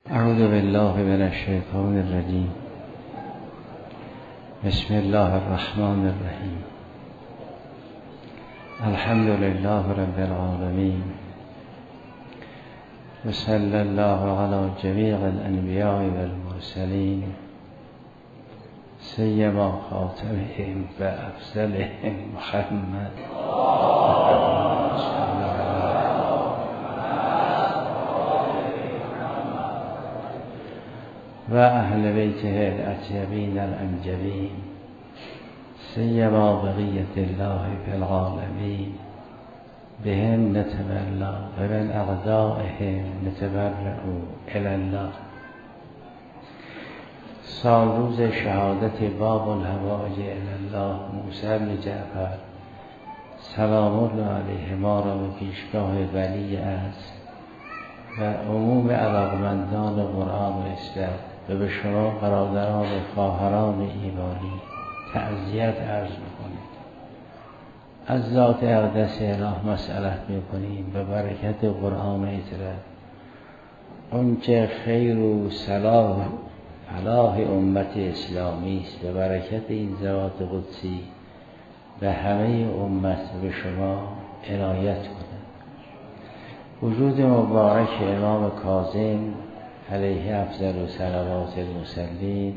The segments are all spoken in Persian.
اعوذ بالله من الشیطان الرجیم. بسم الله الرحمن الرحیم. الحمد لله رب العالمین و صلی الله علی جمیع الانبیاء والمرسلین سیما خاتمهم و افضلهم محمد و اهل بیته الاطیبین الانجبین سیما بقیة الله فی العالمین بهم نتولا و من اعدائهم نتبرأ الی الله. سال روز شهادت باب الحوائج الی الله موسی بن جعفر سلام الله علیه ما را به پیشگاه ولی است و عموم علاقمندان قرآن و اسلام و به شما برادران و خواهران ایمانی تعزیت عرض می‌کنیم. از ذات اقدس اله مسئلت می‌کنیم به برکت قرآن اطلاع اونچه خیر و صلاح و فلاح امت اسلامی است به برکت این ذات قدسی به همه امت به شما عنایت کنه. وجود مبارک امام کاظم علیه افضل و صلوات المصلین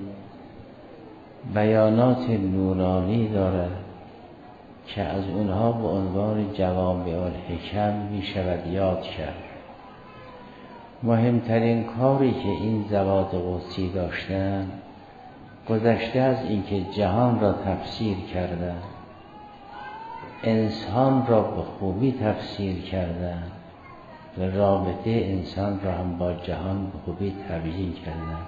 بیانات نورانی دارد که از اونها به عنوان جوامع الحکم می شود یاد کرد. مهمترین کاری که این ذوات قدسی داشتند گذشته از اینکه جهان را تفسیر کردند، انسان را به خوبی تفسیر کردند و رابطه انسان را هم با جهان به خوبی تبیین کردند.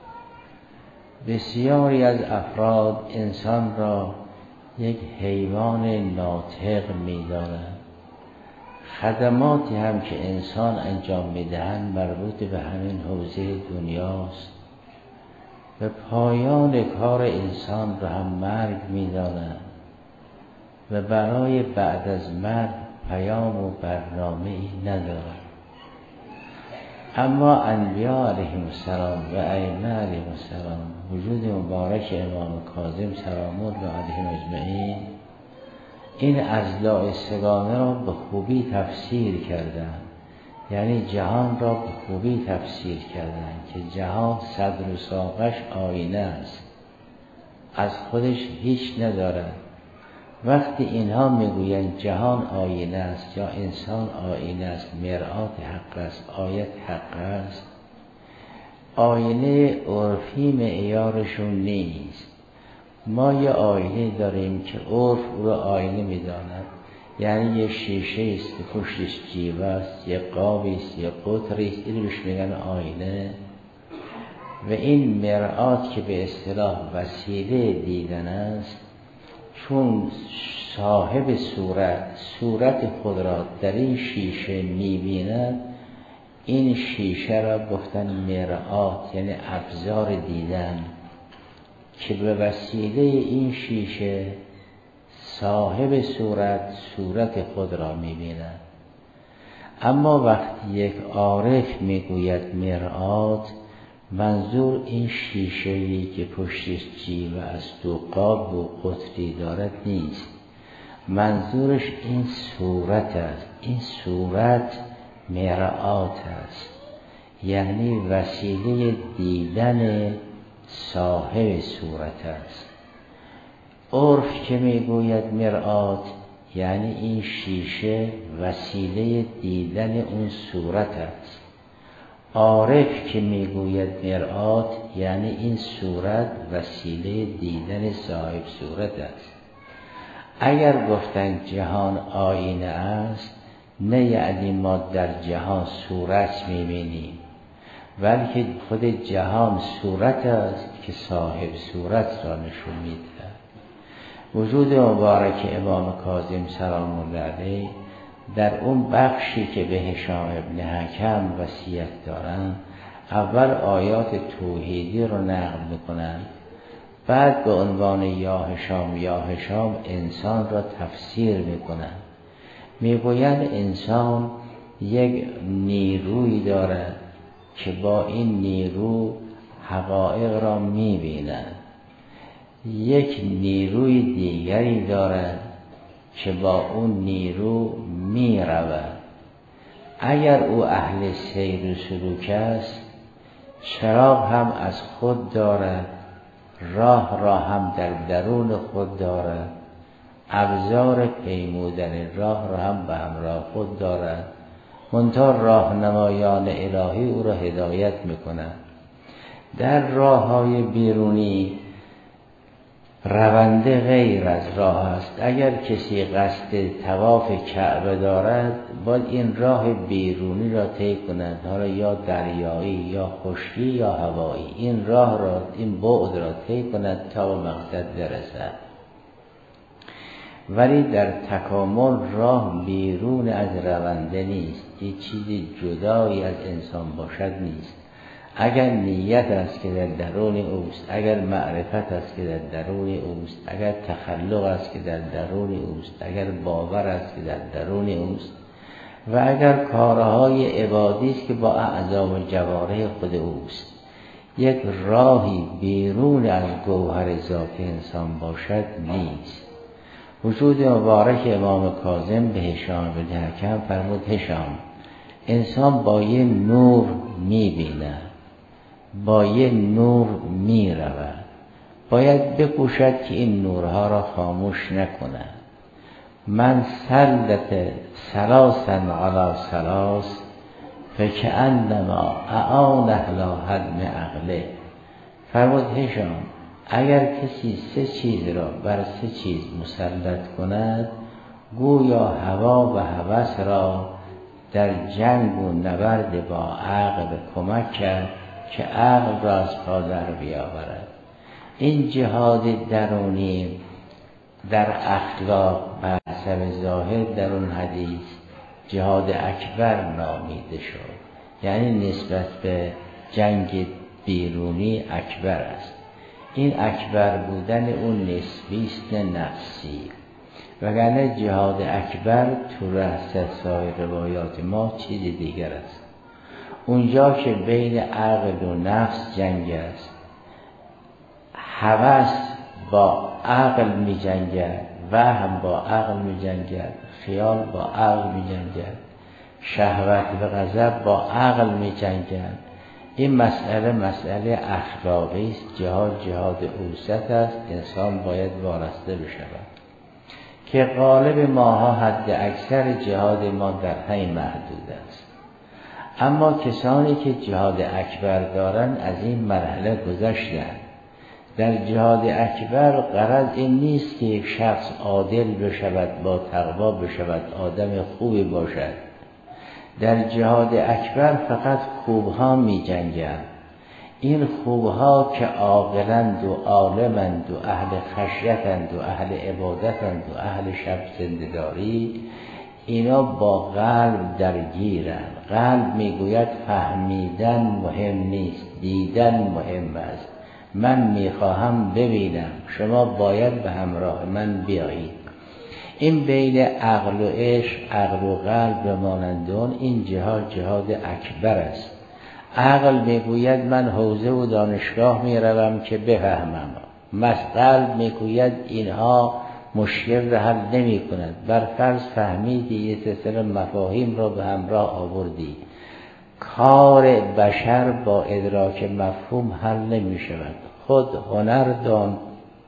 بسیاری از افراد انسان را یک حیوان ناطق می‌دانند. خدماتی هم که انسان انجام می‌دهند مربوط به همین حوزه دنیاست و پایان کار انسان را هم مرگ می‌دانند و برای بعد از مرگ پیام و برنامه‌ای ندارد. اما انبیا علیهم السلام و ائمه علیهم السلام وجود مبارک امام کاظم سلام الله علیهم اجمعین این اضلاع سگانه را به خوبی تفسیر کردند، یعنی جهان را به خوبی تفسیر کردند که جهان صدر و ساقش آینه است، از خودش هیچ ندارد. وقتی اینها میگویند جهان آینه است یا انسان آینه است، مرآت حق است، آیت حق است، آینه عرفی معیارشون نیست. ما یه آینه داریم که عرف او را آینه میداند، یعنی یه شیشه است که پشتش جیوه است، یه قابی است، یه قطری است، این بهش میگن آینه. و این مرآت که به اصطلاح وسیله دیدن است، چون صاحب صورت خود را در این شیشه می‌بیند، این شیشه را گفتن مرآت، یعنی ابزار دیدن که به وسیله این شیشه صاحب صورت خود را می‌بیند. اما وقتی یک عارف میگوید مرآت، منظور این شیشه‌ای که پشتش جیوه است و قاب و قطری دارد نیست، منظورش این صورت است. این صورت مرآت است، یعنی وسیله دیدن صاحب صورت است. عرف که میگوید مرآت یعنی این شیشه وسیله دیدن اون صورت است. عارف که میگوید مرآت یعنی این صورت وسیله دیدن صاحب صورت است. اگر گفتند جهان آینه است، نه یعنی ما در جهان صورت میبینیم، بلکه خود جهان صورت است که صاحب صورت را نشون میده. وجود مبارک امام کاظم سلام الله علیه در اون بخشی که به هشام ابن حکم وصیت دارن، اول آیات توحیدی رو نقل میکنن، بعد به عنوان یا هشام انسان را تفسیر میکنن. میگویند انسان یک نیروی دارد که با این نیرو حقایق را می‌بیند. یک نیروی دیگری دارد که با اون نیرو می‌رود. اگر او اهل سیر و سلوک است، چراغ هم از خود دارد، راه را هم در درون خود دارد، ابزار پیمودن راه را هم به همراه خود دارد، منتها راهنمایان الهی او را هدایت میکنند. در راه‌های بیرونی رونده غیر از راه است. اگر کسی قصد طواف کعبه دارد، باید این راه بیرونی را طی کند، حالا یا دریایی یا خشکی یا هوایی، این راه را، این بعد را طی کند تا به مقصد برسد. ولی در تکامل راه بیرون از رونده نیست، یک چیزی جدایی از انسان باشد نیست. اگر نیت است که در درون اوست، اگر معرفت است که در درون اوست، اگر تخلق است که در درون اوست، اگر باور است که در درون اوست، و اگر کارهای عبادی است که با اعضا و جوارح خود اوست، یک راهی بیرون از گوهر ذات انسان باشد نیست. وجود مبارک امام کاظم به هشام بن حکم فرمود: هشام، انسان با یه نور می‌بیند، با یه نور می‌رود، باید بکوشد که این نورها را خاموش نکند. من سلط سلاسا علی سلاس فکأنما اعان اهل هدم عقله. فرمود: هشام، اگر کسی 3 چیز را بر 3 چیز مسلط کند، گویا هوا و هوس را در جنگ و نبرد با عقل کمک کرد که عقل را از پا در بیاورد. این جهاد درونی در اخلاق به حسب ظاهر در اون حدیث جهاد اکبر نامیده شد، یعنی نسبت به جنگ بیرونی اکبر است. این اکبر بودن اون نسبیست نفسی، وگرنه جهاد اکبر تو رأس سایر روایات ما چیز دیگر است. اونجا که بین عقل و نفس جنگ است، هوس با عقل می جنگد، وهم با عقل می جنگد، خیال با عقل می جنگد، شهوت و غضب با عقل می جنگد. این مسئله اخلاقی است. جهاد اوسط است، انسان باید وارسته بشود که غالب ماها حد اکثر جهاد ما در همین محدود است. اما کسانی که جهاد اکبر دارند از این مرحله گذشتند. در جهاد اکبر غرض این نیست که یک شخص عادل بشود، با تقوا بشود، آدم خوبی باشد. در جهاد اکبر فقط خوبها می جنگند. این خوبها که عاقلند و عالمند و اهل خشیتند و اهل عبادتند و اهل شب زنده‌داری، اینا با قلب درگیرند. قلب میگوید فهمیدن مهم نیست، دیدن مهم است. من میخواهم ببینم، شما باید به همراه من بیایید. این بین عقل و عشق، عقل و قلب مانندون، این جهاد اکبر است. عقل میگوید من حوزه و دانشگاه میروم که بفهمم، قلب میگوید اینها مشکل را حل نمی کند. بر فرض فهمیدی یه سلسله مفاهیم را به همراه آوردی، کار بشر با ادراک مفهوم حل نمی شود. خود هنر دان،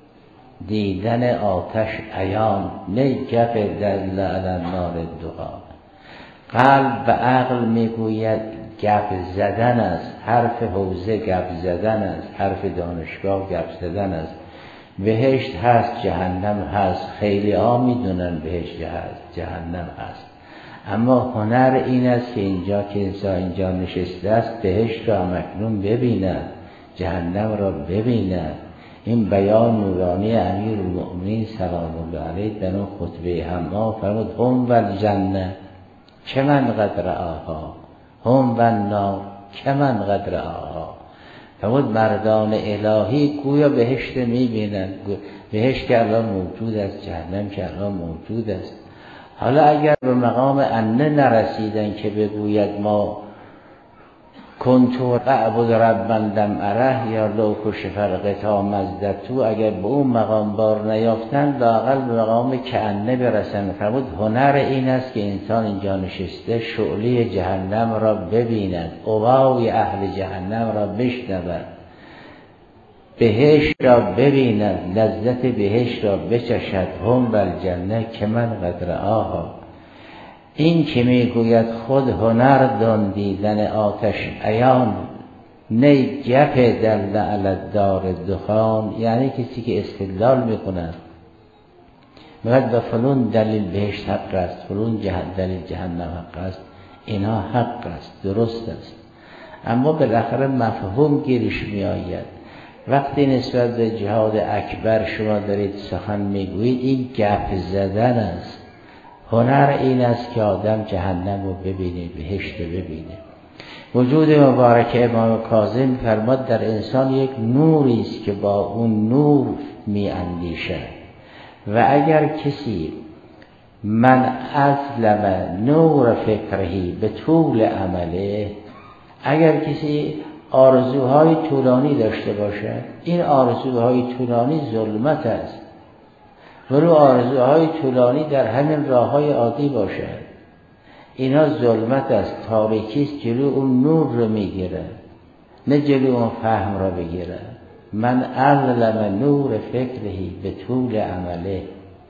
دیدن آتش عیان، نه گپ دل علی نار دعا. قلب به عقل میگوید گپ زدن است، حرف حوزه گپ زدن است، حرف دانشگاه گپ زدن است. بهشت هست، جهنم هست، خیلی ها میدونن بهشت هست، جهنم هست، اما هنر این است که اینجا که انسان اینجا نشسته است بهشت را مکنون ببیند، جهنم را ببیند. این بیان نورانی امیرالمؤمنین سلام الله علیه در اون خطبه حما فرمود: هم و الجنه که من قد رآها، هم و النار که من قد رآها. فرمود مردان الهی گویا بهشت میبینند، بهشت که الان موجود است، جهنم که الان موجود است. حالا اگر به مقام انه نرسیدن که بگوید ما کنتو اعبد ربا لم اره یا لو کشف الغطا مزدتو، اگر به اون مقام بار نیافتن لااقل به مقام کأنه برسن. فرمود هنر این است که انسان اینجا نشسته شعله جهنم را ببیند، اوای اهل جهنم را بشنود، بهشت را ببیند، لذت بهشت را بچشد. هم بالجنه که من قد رآها. این که میگوید خود هنر دان دیدن آتش عیان، نی گپ دل علی دار دخان، یعنی کسی که استدلال میکند میگوید به فلون دلیل بهشت حق است، فلون دلیل جهنم حق است، اینها حق است، درست است، اما بالاخره مفهوم گیرش میآید. وقتی نسبت به جهاد اکبر شما دارید سخن میگویید این گپ زدن است. هنر این است که آدم جهنم رو ببینه، بهشت رو ببینه. وجود مبارک امام کاظم فرماد در انسان یک نوری است که با اون نور می اندیشد و اگر کسی من اظلم نور فکرهی به طول عمله، اگر کسی آرزوهای طولانی داشته باشد، این آرزوهای طولانی ظلمت است، ولو آرزوهای طولانی در همین راههای عادی باشد، اینا ظلمت است، تاریکی است، جلو اون نور رو میگیره نه جلو اون فهم را بگیره. من اظلم نور فکرهی به طول عمله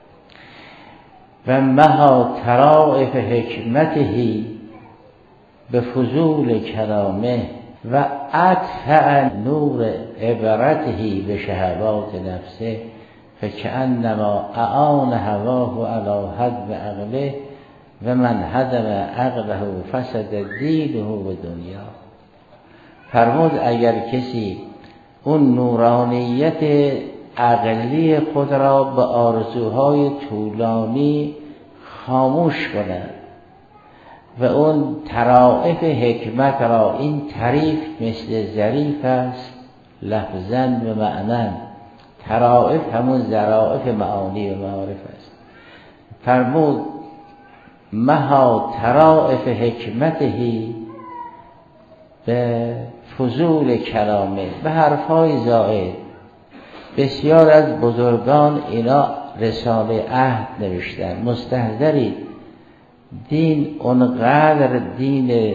و مها طرائف حکمتهی به فضول کلامه و اطفأ نور عبرتهی به شهوات نفسه فکأنما اعان هواه علی هدم عقله و من هدم عقله فسد دینه و دنیا. فرمود اگر کسی اون نورانیت عقلی خود را به آرزوهای طولانی خاموش کند و اون طرائف حکمت را، این طریف مثل ظریف است لفظاً و معناً، طرائف همون ظرائف معانی و معارف است. فرمود مها طرائف حکمتهی به فضول کلامه، به حرفهای زائد. بسیار از بزرگان اینا رساله عهد نوشتن. مستحضرید دین اونقدر دین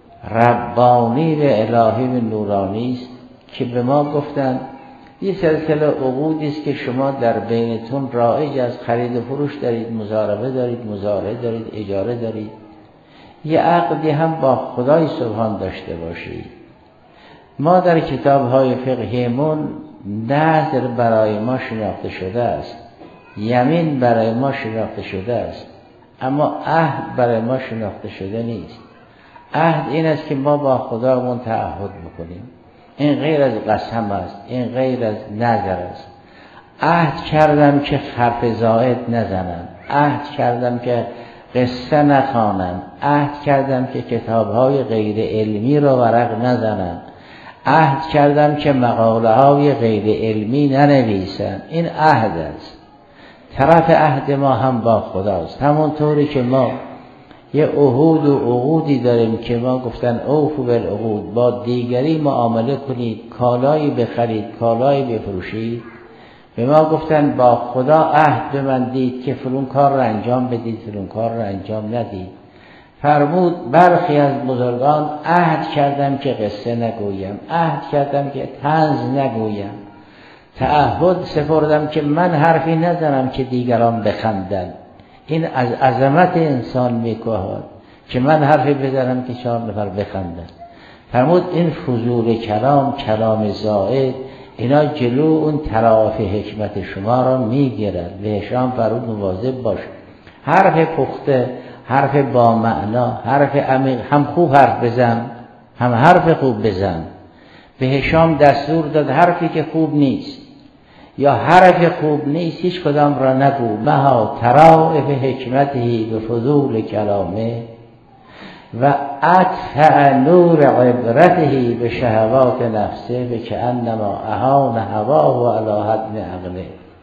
ربانی و الهی و نورانی است که به ما گفتن یه سلسله عقودی است که شما در بینتون رایج از خرید و فروش دارید، مضاربه دارید، مزارعه دارید، اجاره دارید. یه عقدی هم با خدای سبحان داشته باشید. ما در کتاب‌های فقهیمون نذر برای ما شناخته شده است، یمین برای ما شناخته شده است، اما عهد برای ما شناخته شده نیست. عهد این است که ما با خدامون تعهد بکنیم. این غیر از قسم است، این غیر از نذر است. عهد کردم که حرف زائد نزنم، عهد کردم که قصه نخوانم، عهد کردم که کتاب‌های غیر علمی را ورق نزنم، عهد کردم که مقاله‌های غیر علمی ننویسم. این عهد است. طرف عهد ما هم با خداست. همونطوری که ما یه عهود و عقودی داریم که ما گفتن اوفوا بالعقود، با دیگری معامله کنید، کالایی بخرید، کالایی بفروشید. به ما گفتن با خدا عهد ببندید که فلان کار را انجام بدید، فلان کار را انجام ندید. فرمود برخی از بزرگان عهد کردم که قصه نگویم، عهد کردم که طنز نگویم، تعهد سپردم که من حرفی نزنم که دیگران بخندند. این از عظمت انسان میکوهد که من حرفی بزنم که 4 نفر بخندند. فرمود این فضول کلام، کلام زائد، اینا جلو اون طرائف حکمت شما را میگیرد. بهشام فرمود مواظب باش، حرف پخته، حرف با معنا، حرف عمیق، هم خوب حرف بزن هم حرف خوب بزن. بهشام دستور داد حرفی که خوب نیست یا حرف خوب نیست هیچ کدام را نگو. مها طرائف حکمتی به فضول کلامه و اطفأ نور عبرته به شهوات نفسه به کأنما اهان هواه و علی هدم عقله.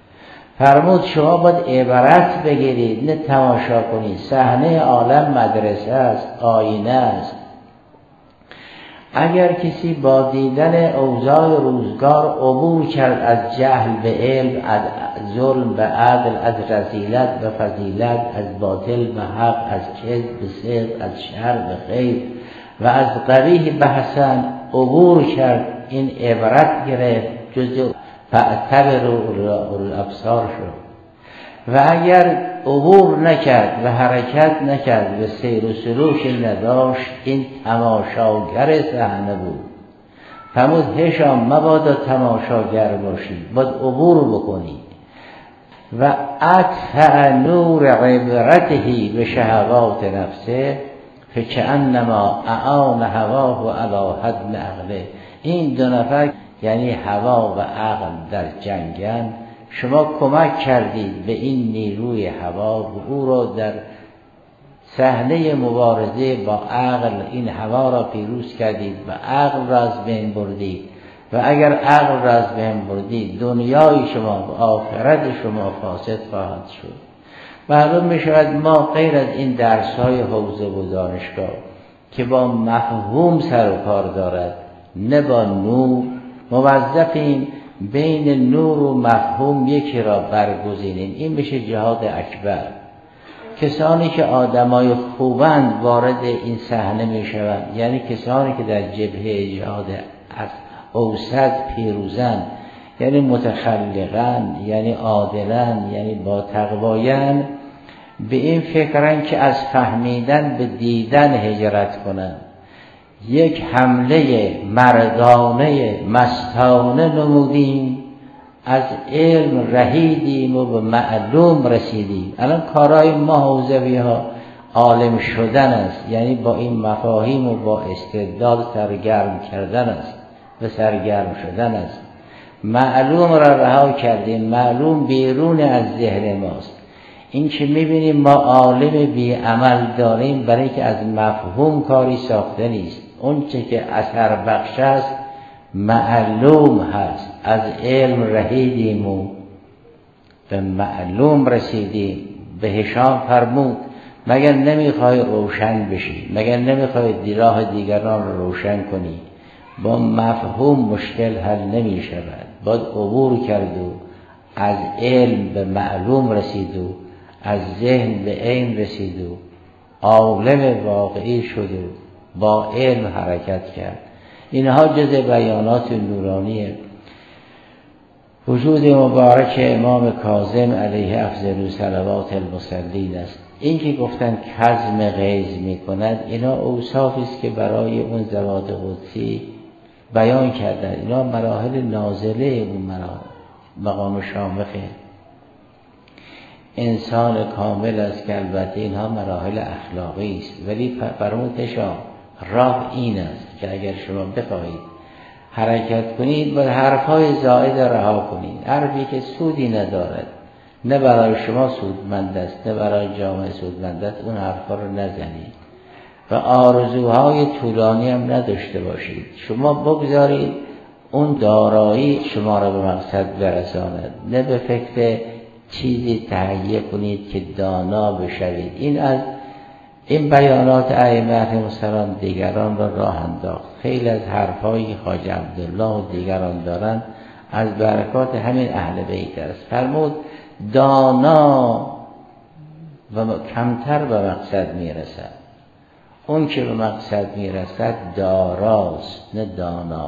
فرمود شما باید عبرت بگیرید نه تماشا کنید. صحنه عالم مدرسه است، آینه است. اگر کسی با دیدن اوضاع روزگار عبور کرد از جهل به علم، از ظلم به عدل، از رذیلت به فضیلت، از باطل به حق، از کذب به صدق، از شر به خیر و از قبیح به حسن عبور کرد، این عبرت گرفت، جزء فاعتبروا اولو الابصار شد. و اگر عبور نکرد و حرکت نکرد و سیر و سلوک نداشت، این تماشاگر صحنه بود. فرمود هشام مبادا تماشاگر باشید، باید عبور بکنید. و اطفأ نور عبرته به شهوات نفسه فکأنما اعان هواه علی هدم عقله. این دو نفر یعنی هوا و عقل در جنگن، شما کمک کردید به این نیروی هوا و او را در صحنه مبارزه با عقل این هوا را پیروز کردید و عقل را از بین بردید. و اگر عقل را از بین بردید، دنیای شما و آخرت شما فاسد خواهد شد. معلوم می شود ما غیر از این درس‌های حوزه و دانشگاه که با مفهوم سر و کار دارد نه با نور، موظفیم بین نور و مفهوم یکی را برگزینیم. این میشه جهاد اکبر. کسانی که آدمای خوبند وارد این صحنه میشوند، یعنی کسانی که در جبهه جهاد اوسط پیروزند، یعنی متخلقن، یعنی عادلن، یعنی با تقوایان، به این فکرن که از فهمیدن به دیدن هجرت کنند. یک حمله مردانه مستانه نمودیم، از علم رهیدیم و به معلوم رسیدیم. الان کارهای ما حوزوی ها عالم شدن است، یعنی با این مفاهیم و با استدلال سرگرم کردن است و سرگرم شدن است. معلوم را رها کردیم، معلوم بیرون از ذهن ماست. این که میبینیم ما عالم بی عمل داریم برای که از مفهوم کاری ساخته نیست. اون چه که اثر بخش است معلوم هست. از علم رهیدیم و به معلوم رسیدیم. به هشام فرمود مگر نمیخوای روشن بشی؟ مگر نمیخوای راه دیگران رو روشن کنی؟ با مفهوم مشکل حل نمی شود. باید عبور کرد و از علم به معلوم رسید و از ذهن به علم رسید و عالم واقعی شد و با علم حرکت کرد. اینها جز بیانات نورانی وجود مبارک امام کاظم علیه افضل صلوات المصلین است. این که گفتن کظم غیظ می کند، اینا اوصافی است که برای اون ذوات قدسی بیان کردن. اینا مراحل نازله اون مقام شامخه انسان کامل است که البته اینها مراحل اخلاقی است، ولی فرمودشان راه این است که اگر شما بخواهید حرکت کنید باید حرفهای زائد رها کنید. حرفی که سودی ندارد، نه برای شما سودمند است نه برای جامعه سودمند است، اون حرفا رو نزنید و آرزوهای طولانی هم نداشته باشید. شما بگذارید اون دارایی شما را به مقصد برساند، نه به فکر چیزی تهیه کنید که دانا بشوید. این از این بیانات ائمه علیهم السلام دیگران را راه انداخت. خیلی از حرفایی که خواجه عبدالله و دیگران دارند از برکات همین اهل بیت است. فرمود دانا و کمتر به مقصد میرسد، اون که به مقصد میرسد داراست نه دانا.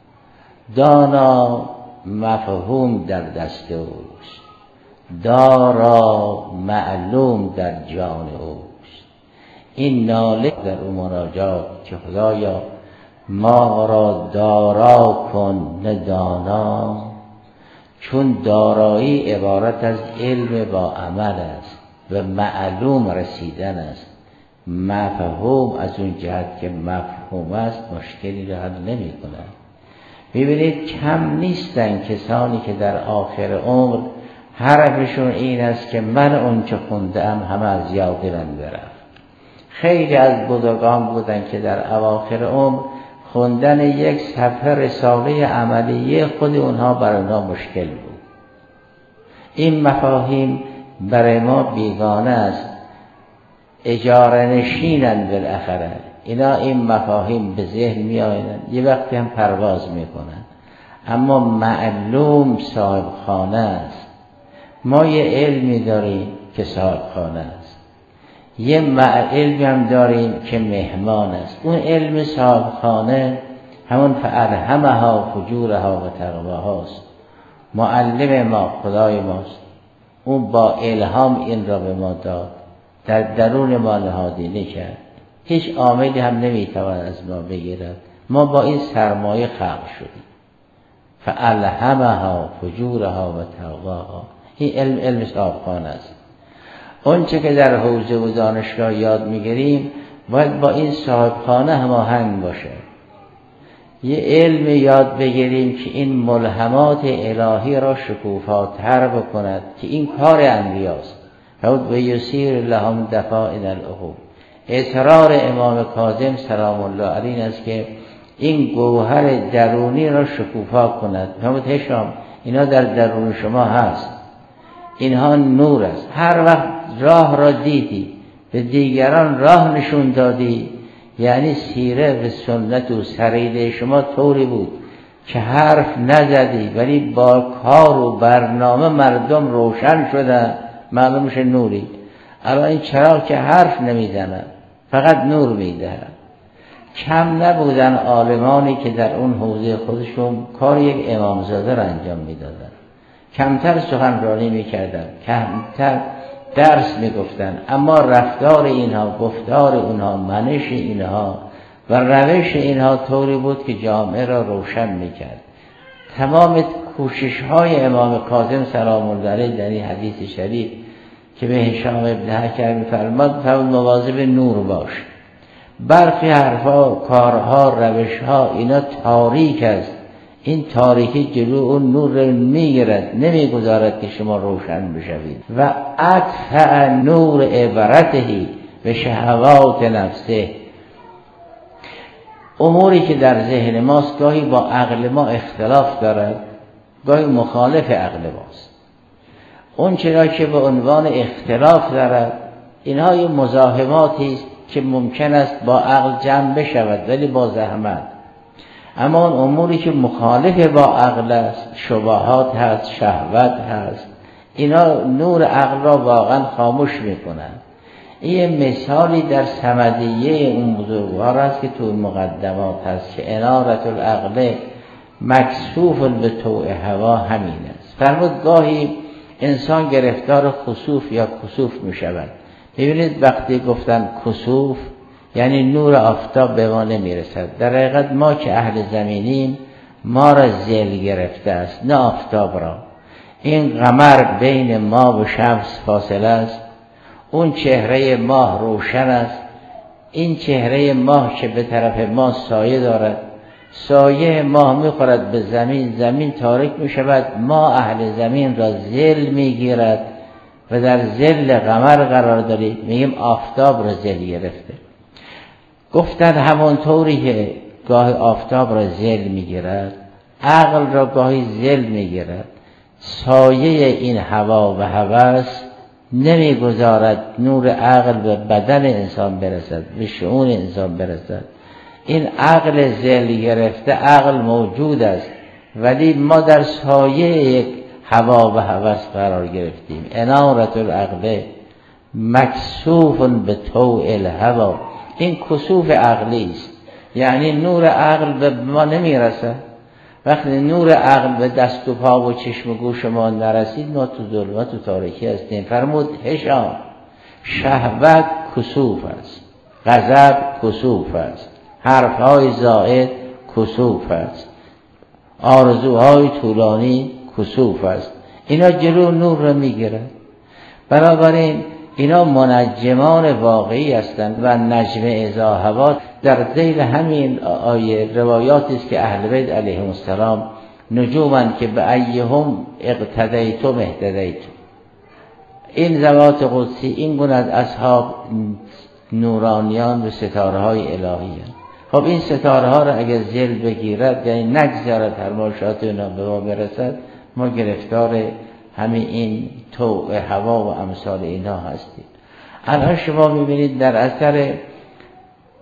دانا مفهوم در دست اوست، دارا معلوم در جان اوست. این ناله در اون مناجات که خدایا ما را دارا کن نه دانا، چون دارایی عبارت از علم با عمل است و معلوم رسیدن است. مفهوم از اون جهت که مفهوم است مشکلی را حل نمی کند. میبینید کم نیستن کسانی که در آخر عمر حرفشون این است که من اون چه خوندم همه از یاد من برفت. خیلی از بزرگان بودن که در اواخر عمر خوندن یک صفحه رساله عملیه خود اونها برای اونها مشکل بود. این مفاهیم برای ما بیگانه است. اجاره نشینند بالاخره. اینا این مفاهیم به ذهن می آیدن، یه وقتی هم پرواز می کنن، اما معلوم صاحب خانه است. ما یه علمی داریم که صاحب خانه است، یه علمی هم داریم که مهمان است. اون علم صاحب خانه همون فالهمها فجورها و تقواهاست. معلم ما خدای ماست، اون با الهام این را به ما داد، در درون ما نهادینه کرد، هیچ عاملی هم نمیتواند از ما بگیرد. ما با این سرمایه خلق شدیم. فالهمها فجورها و تقواها. این علم صاحبخانه است. اون چه که در حوزه و دانشگاه یاد میگیریم باید با این صاحبخانه هماهنگ باشه. یه علم یاد بگیریم که این ملهمات الهی را شکوفاتر بکند که این کار انبیاست. و یسیر لهم دفائن العقول. اصرار امام کاظم سلام الله علیه است که این گوهر درونی را شکوفا کند. همون هشام اینا در درون شما هست، اینها نور است. هر وقت راه را دیدی به دیگران راه نشون دادی، یعنی سیره و سنت و سریده شما طوری بود که حرف نزدی ولی با کار و برنامه مردم روشن شدن، معلوم میشه نوری. الان این چراغ که حرف نمیزنن فقط نور میدهن. کم نبودن عالمانی که در اون حوزه خودشون کار یک امامزاده را انجام میدادن، کمتر سخنرانی میکردن، کمتر درس میگفتن، اما رفتار اینها، گفتار اونها، منش اینها و روش اینها طوری بود که جامعه را روشن میکرد. تمام کوشش های امام کاظم سلام الله علیه در این حدیث شریف که به هشام ابن حکم میفرماد فرمود مواظب نور باش. برخی حرفا، کارها، روشها اینا تاریک است، این تاریکی جلو اون نور رو میگیرد، نمیگذارد که شما روشن بشوید. و اطفأ نور عبرتهی به شهوات نفسه. اموری که در ذهن ماست گاهی با عقل ما اختلاف دارد، گاهی مخالف عقل ماست. اون چرا که به عنوان اختلاف دارد، اینها یه مزاحماتی است که ممکن است با عقل جمع بشود ولی با زحمت. اما اون اموری که مخالف با عقل است، شبهات هست، شهوت هست، اینا نور عقل را واقعا خاموش میکنن. این مثالی در صمدیه اون بزرگوار است که تو مقدمات هست که انارت العقل مکسوف به طوع هوا همین است. فرمود گاهی انسان گرفتار خسوف یا کسوف می شود. ببینید وقتی گفتن کسوف یعنی نور آفتاب به ما نمی رسد. در حقیقت ما که اهل زمینیم ما را ذل گرفته است، نه آفتاب را. این قمر بین ما و شمس فاصله است، اون چهره ماه روشن است، این چهره ماه که به طرف ما سایه دارد، سایه ماه میخورد به زمین، زمین تاریک میشود، ما اهل زمین را ذل میگیرد و در ذل قمر قرار دارید. میگیم آفتاب را ذل گرفته. گفتن همونطوری که گاهی آفتاب را ذل میگیرد، عقل را گاهی ذل میگیرد. سایه این هوا و هوس نمیگذارد نور عقل به بدن انسان برسد، به شعور انسان برسد. این عقل ذل گرفته عقل موجود است ولی ما در سایه یک هوا و هوس قرار گرفتیم. انارت العقل مکسوف به طوع الهوا. این کسوف عقلی است، یعنی نور عقل به ما نمیرسه. وقتی نور عقل به دست و پا و چشم و گوش ما نرسید ما تو ظلمت و تاریکی هستیم. فرمود هشام شهوت کسوف است، غضب کسوف است، حرفهای زائد کسوف است، آرزوهای طولانی کسوف است. اینا جلو نور را میگیره. بنابراین اینا منجمان واقعی هستند و نجم اذا هوا در ذیل همین آیه روایاتی است که اهل بیت علیهم السلام نجومند که به ایهم اقتدیتم اهتدیتم. این ذوات قدسی این گونه از اصحاب نورانیان و ستاره های الهی هست. خب این ستاره ها را اگر ذل بگیرد یعنی نگذارد فرمایشات اونا به ما برسد، ما گرفتار همین این طوع هوا و امثال اینا هستیم. الان شما میبینید در اثر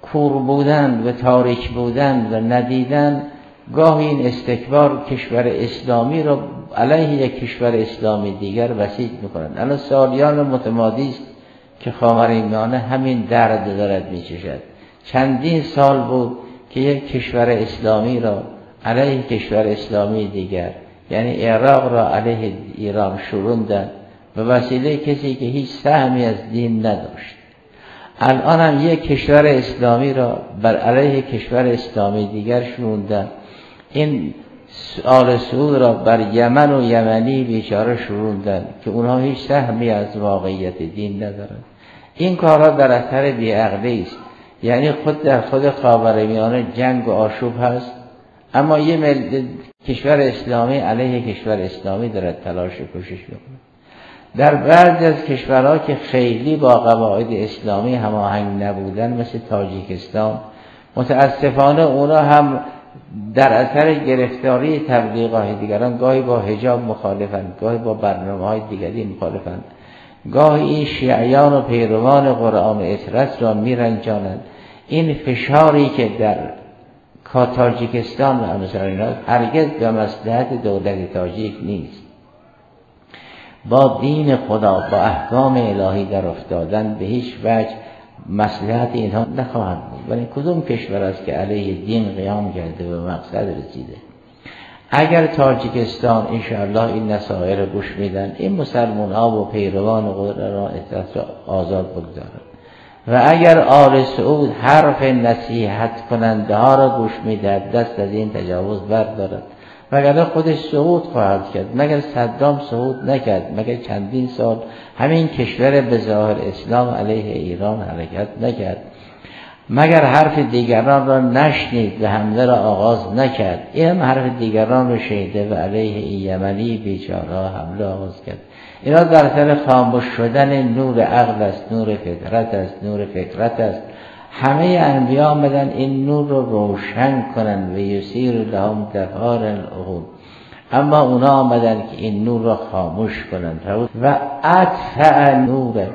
کور بودن و تاریک بودن و ندیدن، گاهی این استکبار کشور اسلامی را علیه یک کشور اسلامی دیگر بسیج میکنند. الان سالیان متمادی است که خاورمیانه همین درد دارد میچشد. چندین سال بود که یک کشور اسلامی را علیه کشور اسلامی دیگر، یعنی عراق را علیه ایران شوروندند به وسیله کسی که هیچ سهمی از دین نداشت. الان هم یک کشور اسلامی را بر علیه کشور اسلامی دیگر شوروندند. این آل سعود را بر یمن و یمنی بیچاره شوروندند که اونها هیچ سهمی از واقعیت دین ندارند. این کارها در اثر بیعقلی است. یعنی خود در خود خاورمیانه جنگ و آشوب هست، اما یه کشور اسلامی علیه کشور اسلامی دارد تلاش و کوشش میکنه. در بعضی از کشورها که خیلی با قواعد اسلامی هماهنگ نبودن، مثل تاجیکستان، متاسفانه اونا هم در اثر گرفتاری تبلیغات دیگران گاهی با حجاب مخالفند، گاهی با برنامه‌های دیگری مخالفند، گاهی این شیعیان و پیروان قرآن اطرت را میرنجانند. این فشاری که در تاجیکستان و امثال اینا هرگز به مصلحت دولت تاجیک نیست. با دین خدا، با احکام الهی در افتادن به هیچ وجه مصلحت اینها نخواهند بود. ولی کدوم کشور است که علیه دین قیام کرده و به مقصد رسیده؟ اگر تاجیکستان انشاءالله این نصایح را گوش میدن، این مسلمان ها و پیروان قرآن اطاعت را آزاد بگذارند، و اگر آل سعود حرف نصیحت کننده ها را گوش میدهد، دست از این تجاوز بردارد، وگرنه خودش سقوط خواهد کرد. مگر صدام سقوط نکرد؟ مگر چندین سال همین کشور به ظاهر اسلام علیه ایران حرکت نکرد؟ مگر حرف دیگران را نشنید و حمله را آغاز نکرد؟ این هم حرف دیگران را شنیده و علیه این یمنی بیچاره حمله آغاز کرد. اینا در اثر خاموش شدن نور عقل است، نور فطرت است، نور فکرت است. همه انبیا آمدن این نور رو روشن کنن و یسیر لهم دفار العقول، اما اونا آمدن که این نور رو خاموش کنن و اطفأ نور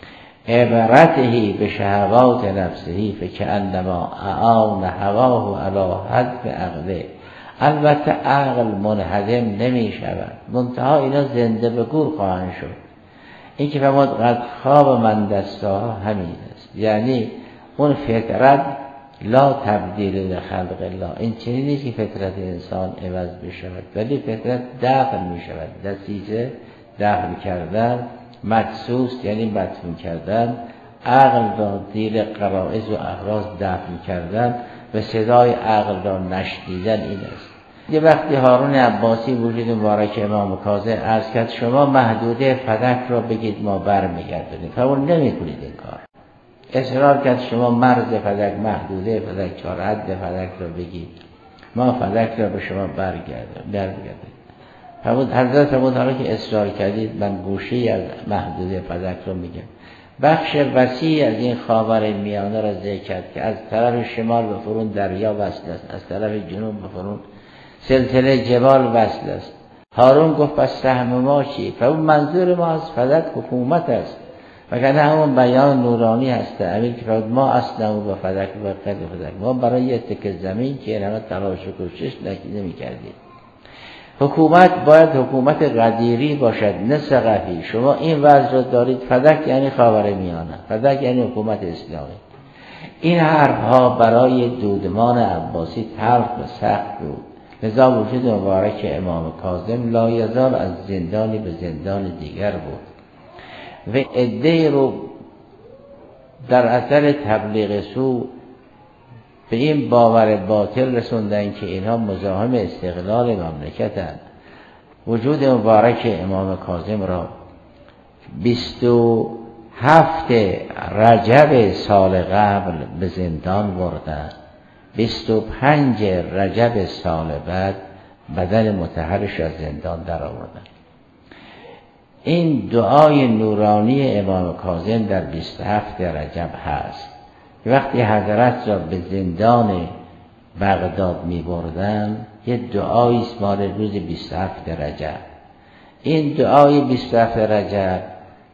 عبرته به شهوات نفسه فکأنما اعان هواه علی حذف عقله. البته عقل منهدم نمی شود، منتها اینا زنده به گور خواهند شد. این که فرمود قد خواب من دستها همین است، یعنی اون فطرت لا تبدیل لخلق الله. این چنین نیست که فطرت انسان عوض بشود، ولی فطرت دفع می شود. دسیسه دفع کردن، مدسوس یعنی مدفون کردن، عقل را زیر غرایز و اغراض دفن کردن و صدای عقل را نشنیدن. این است. یه وقتی هارون عباسی وجود مبارک امام کاظم عرض کرد شما محدوده فدک را بگید ما برمیگردونیم، قبول نمی‌کنید این کار. اصرار کرد شما مرز فدک، محدوده فدک، چهار حد فدک را بگید، ما فدک را به شما برگردونیم. حضرت فرمود حالا که اصرار کردید من گوشی از محدوده فدک را میگم. بخش وسیع از این خاور میانه را ذکر کرد که از طرف شمال به فرون دریا وصل است، از طرف جنوب به فرون سلسله جبال وصل است. هارون گفت پس سهم ما چی؟ فاون منظور ما از فدک حکومت است، وگرنه همون بیان نورانی هست. امیر که فرمود ما اصلا و فدک و قد فدک، ما برای یه تکه زمین که این همه تلاش و کوشش نمی‌کردیم. حکومت باید حکومت قدیری باشد نه ثقفی. شما این وضع را دارید، فدک یعنی خاورمیانه، فدک یعنی حکومت اسلامی. این حرف ها برای دودمان عباسی تلخ و سخت بود، لذا وجود مبارک امام کاظم لا یزال از زندانی به زندان دیگر بود و عده‌ای رو در اثر تبلیغ سو به این باور باطل رسوندن که اینها مزاحم استقلال مملکتند. وجود مبارک امام کاظم را 27 رجب سال قبل به زندان بردن، 25 رجب سال بعد بدن مطهرش از زندان در آوردن. این دعای نورانی امام کاظم در 27 رجب هست. وقتی حضرت را به زندان بغداد می بردن، یه دعایی است مال روز 27 رجب. این دعای 27 رجب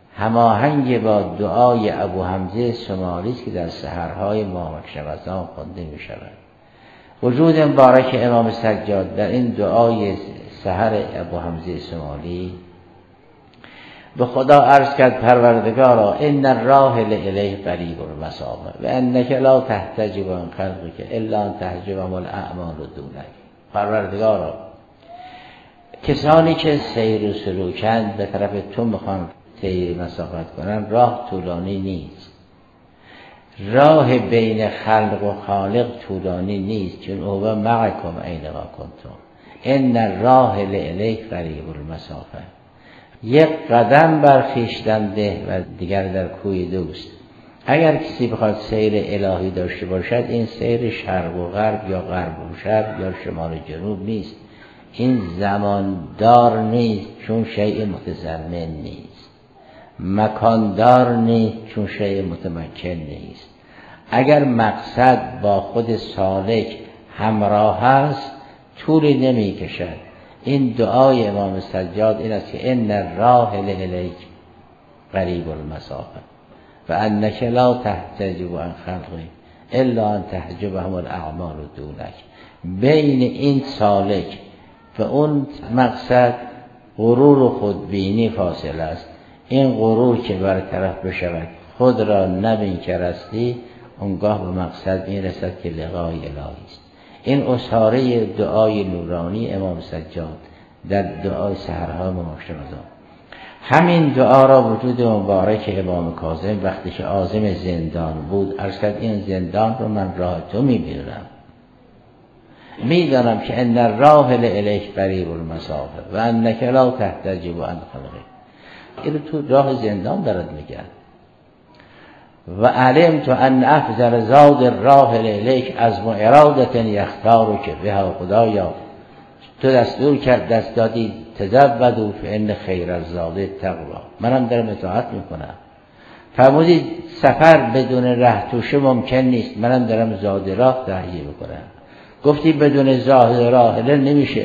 هماهنگ با دعای ابو حمزه سمالی است که در سحرهای ماه رمضان خوانده می شود. وجود مبارک امام سجاد در این دعای سحر ابو حمزه سمالی به خدا عرض کرد پروردگارا ان الراحل الیه قریب المسافه و انک لا تحتجب عن خلقک الا ان تحجبهم الاعمال دونک. پروردگارا کسانی که سیر و سلوکند به طرف تو میخوان طی مسافت کنن، راه طولانی نیست، راه بین خلق و خالق طولانی نیست، چون او معکم اینما کنتم ان الراحل الیه قریب المسافه. یک قدم بر خویشتن ده و دیگر در کوی دوست. اگر کسی بخواد سیر الهی داشته باشد، این سیر شرق و غرب یا غرب و شرق یا شمال و جنوب نیست، این زماندار نیست چون شیء متزمن نیست، مکاندار نیست چون شیء متمکن نیست. اگر مقصد با خود سالک همراه است طولی نمی کشد. این دعای امام سجاد این است که ان الراحل الیک قریب المسافه و انک لا تحتجب عن خلقه الا ان تحجبهم الاعمال دونک. بین این سالک و اون مقصد غرور و خودبینی فاصله است. این غرور که برطرف بشود، خود را نبین که رستی، اونگاه به مقصد این رسد که لقای الهی است. این اساره دعای نورانی امام سجاد در دعای سحرها ماه رمضان. همین دعا را وجود مبارک امام کاظم وقتی که عازم زندان بود عرض کرد این زندان رو من راه تو میدانم که ان الراحل الیک قریب المسافه و انک لا تحتجب عن خلقه. این تو راه زندان دارد میگن. و علمت ان افضل زاد الراحل الیک عزم و ارادت یختارک بها. خدایا تو دستور کرد، دست دادی تزودوا فان خیر الزاد التقوی. منم دارم اطاعت میکنم. فرمودید سفر بدون ره توشه ممکن نیست، منم دارم زاد راه تهیه میکنم. گفتی بدون زاد راحله نمیشه،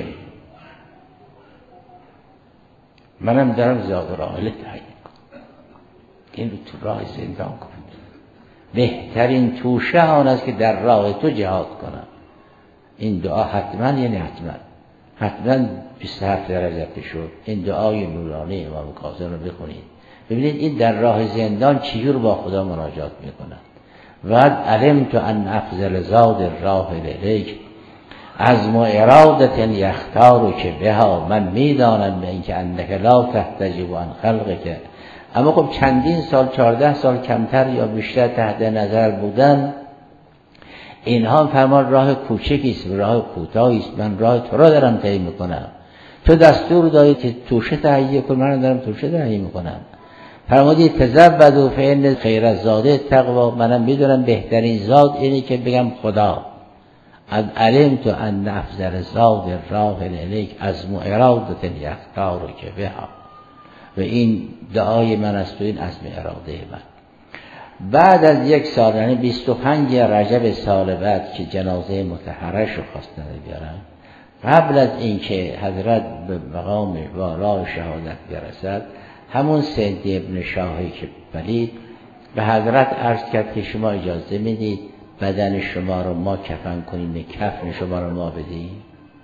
منم دارم زاد راحله تهیه میکنم. این رو تو راه زندان کنم. بهترین توشه آن است که در راه تو جهاد کنم. این دعا حتما یعنی حتما 27 درجه شد. این دعای نورانی امام کاظم رو بخونید، ببینید این در راه زندان چجور با خدا مناجات میکنند. و علمت ان افضل زاد الراحل الیک عزم و ارادت یختارک بها. من میدانم به اینکه انک لا تحتجب عن خلقک. اما خب چندین سال 14 سال کمتر یا بیشتر تحت نظر بودن، اینها فرمان راه کوچکی است، راه کوتاهی است، من راه تو را دارم طی میکنم. تو دستور دادی که توشه تهیه کن، من دارم توشه تهیه میکنم. فرمودی تزودوا فان خیر الزاد التقوی. منم میدونم بهترین زاد اینه که بگم خدا. از علمت ان افضل زاد الراحل الیک عزم و ارادت یختارک بها. و این دعای من است و این عزم اراده من. بعد از یک سال، یعنی 25 رجب سال بعد که جنازه مطهرش رو خواستن بیارن، قبل از اینکه حضرت به مقام والای شهادت برسد، همون سید ابن شاهی که ولید به حضرت عرض کرد که شما اجازه میدید بدن شما رو ما کفن کنیم، کفن شما رو ما بدیم.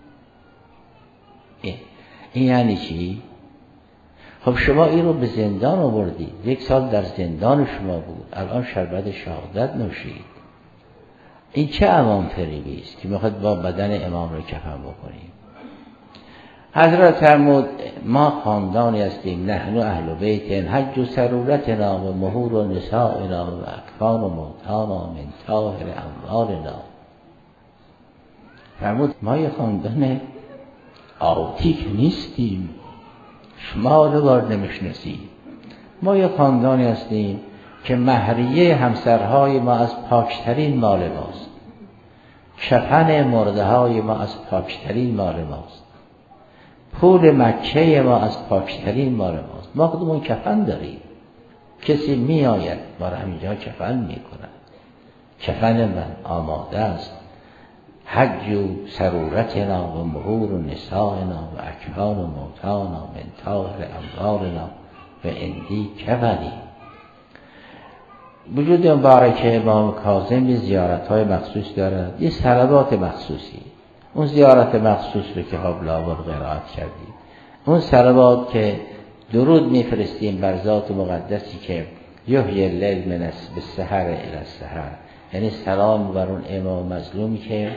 این یعنی چی؟ خب شما این رو به زندان آوردید، 1 سال در زندان شما بود، الان شربت شهادت نوشید. این چه امان فریبی است که میخواد با بدن امام رو کفن بکنیم؟ حضرت فرمود ما خاندانی هستیم، نحن اهل بیت حج سرورتنا و مهور و نسائنا و اکفان و موتانا من طاهر اموالنا. فرمود ما یه خاندان عادی نیستیم، شما رو بار نمیشناسید. ما یه خاندانی هستیم که مهریه همسرهای ما از پاکترین مال ماست، کفن مرده های ما از پاکترین مال ماست، پول مکه ما از پاکترین مال ماست. ما خودمون کفن داریم، کسی می آید ما را همینجا کفن می کند. کفن من آماده است. حج و سرورتنا و مهور و نسائنا و اکفان و موتانا من طاهر اموالنا و اندی کفنی. وجود مبارک امام کاظم زیارت‌های مخصوص دارد، یه صلوات مخصوصی. اون زیارت مخصوص رو که حبل‌آباد قرائت کردیم، اون صلوات که درود میفرستیم بر ذات مقدسی که یحیی اللیل من السحر الی السحر، یعنی سلام بر اون امام مظلومی که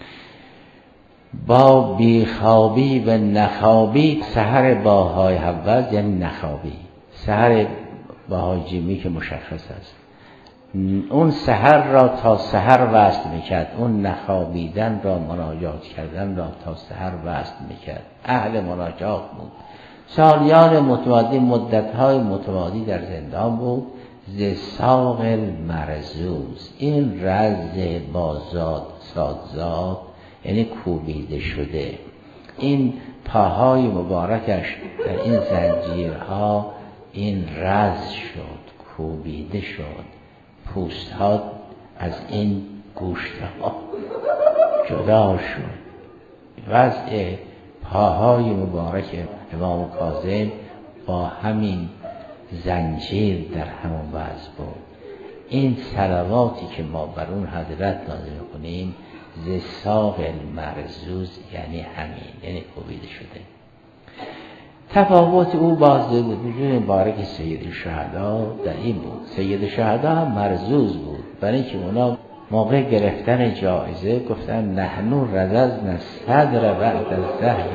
با بیخوابی و نخوابی، سحر باهای حوض یعنی نخوابی، سحر باهای جیمی که مشخص است، اون سحر را تا سحر وصل میکرد، اون نخوابیدن را مناجات کردن را تا سحر وصل میکرد، اهل مناجات بود. سالیان متمادی، مدتهای متمادی در زندان بود. ز ساق المرزوز، این رز بازاد سادزاد یعنی کوبیده شده، این پاهای مبارکش در این زنجیرها این رز شد، کوبیده شد، پوست ها از این گوشت ها جدا شد. وضع پاهای مبارک امام کاظم با همین زنجیر در همون وضع بود. این صلواتی که ما بر اون حضرت نازل کنیم ز ساق المرزوز یعنی همین، یعنی کوبیده شده. تفاوت او با وجود مبارک سید الشهدا در این بود، سید الشهدا هم مرزوز بود، برای اینکه اونا موقع گرفتن جایزه گفتن نحنو رززنا صدر بعد الزهر،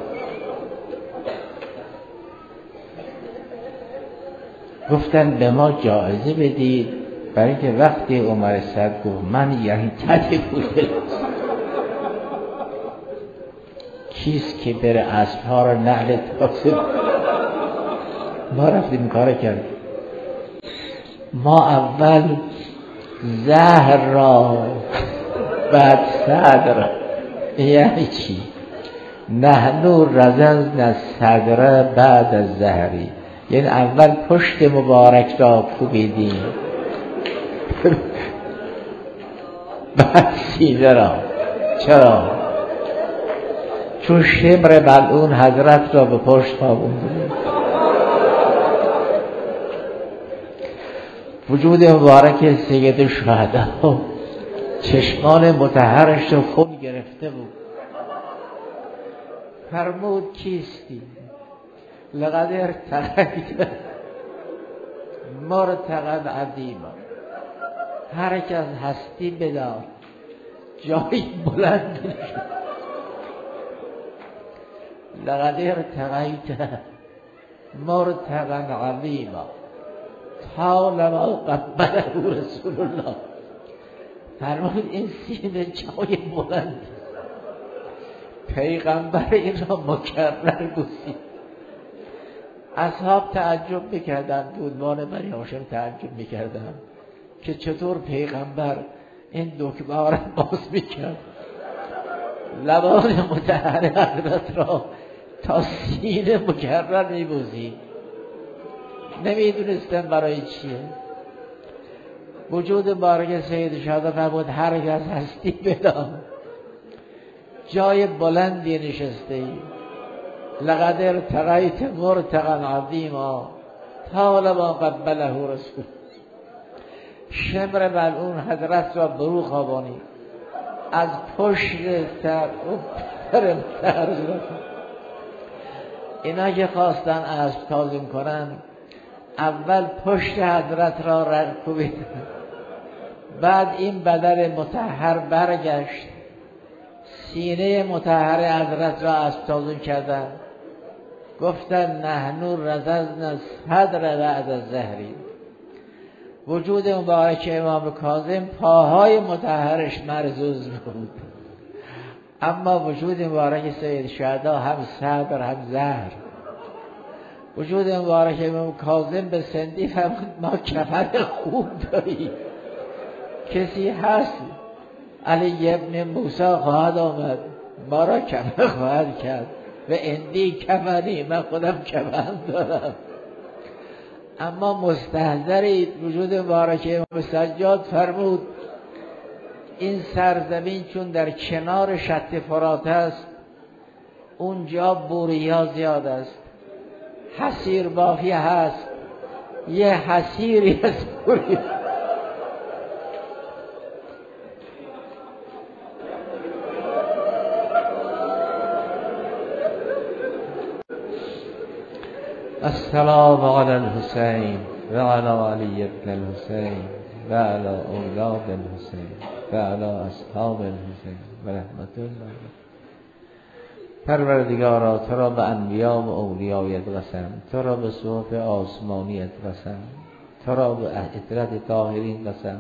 گفتن به ما جایزه بدید، برای اینکه وقتی عمر سعد گفت من یعنی تدی بوده کیست که بره اسبها را نعل تاسه، ما رفتیم این کار کرد، ما اول زهر را بعد صدر. یعنی چی؟ نحنو رززنا صدر بعد از زهری، یعنی اول پشت مبارک را کوبیدیم بعد سینه را. چرا؟ چون شمر ملعون حضرت را به پشت خوابوند. وجود مبارک سید الشهدا چشمان مطهرش رو خون گرفته بود. فرمود کیستی؟ لقد ارتقیت مرتقا عظیما، هر کس هستی بدار جایی بلند نشد. لقد ارتقیت مرتقا عظیما طالما قبله رسول الله. فرمود این سینه جای بلند، پیغمبر این را مکرر بوسید. اصحاب تعجب میکردن، دودمان بنی هاشم تعجب میکردن که چطور پیغمبر این دکمه را باز میکرد، لبان مطهر حضرت را تا سینه مکرر میبوسید. نمیدونستن برای چیه. وجود مبارک سید شهدا فرمود هر کس هستی بدان جای بلندی نشسته ای. لقد ارتقیت مرتقا عظیما طالما قبله رسول. شمر ملعون حضرت را برو خوابانی از پشت سر اینا که خواستن اسب تازم کنن اول پشت حضرت را کوبیدن، بعد این بدن مطهر برگشت، سینه مطهر حضرت را اسب تازم کردن، گفتن نحنو رززنا صدر بعد الزهری. وجود مبارک امام کاظم پاهای مطهرش مرزوز بود، اما وجود مبارک سید شهدا هم صدر هم زهر. وجود مبارک امام کاظم به سندی فرمود ما کفن خوب داریم، کسی هست علی ابن موسی خواهد آمد ما را کفن خواهد کرد و اندی کفنی، من خودم کفن دارم. اما مستحضرید وجود مبارک امام سجاد فرمود این سرزمین چون در کنار شط فرات است، اونجا بوریا زیاد است، حسیر باقی هست، یه حسیری از پوری. السلام علی الحسین و علی علی ابن الحسین و علی اولاد الحسین و علی اصحاب الحسین و رحمت الله. پروردگارا تو را به انبیا و اولیایت قسم، تو را به صحف آسمانیت قسم، تو را به عطرت طاهرین قسم.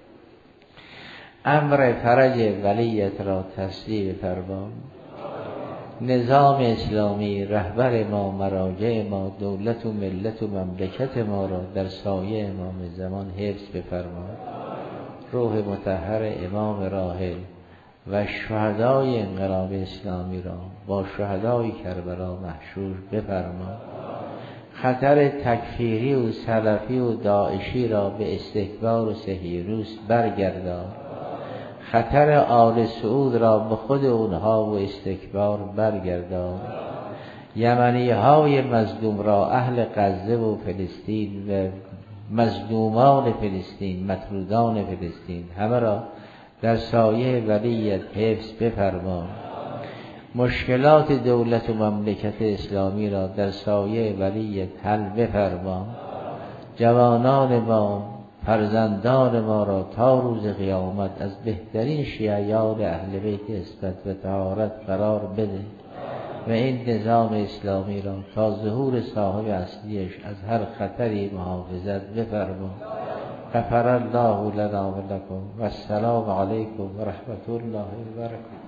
امر فرج ولیت را تصدیق فرما. نظام اسلامی، رهبر ما، مراجع ما، دولت و ملت و مملکت ما را در سایه امام زمان حفظ بفرما. روح مطهر امام راحل و شهدای انقلاب اسلامی را با شهدای کربلا محشور بفرما. خطر تکفیری و سلفی و داعشی را به استکبار و سحیروس برگردان. خطر آل سعود را به خود اونها و استکبار برگردان. یمنی های مظلوم را، اهل غزه و فلسطین و مظلومان فلسطین، مطرودان فلسطین، همه را در سایه ولیت حفظ بفرما. مشکلات دولت و مملکت اسلامی را در سایه ولیت حل بفرما. جوانان ما، فرزندان ما را تا روز قیامت از بهترین شیعیان اهل بیت عصمت و طهارت قرار بده و این نظام اسلامی را تا ظهور صاحب اصلیش از هر خطری محافظت بفرما. غفر الله لنا و لکم و السلام علیکم و رحمت الله و برکاته.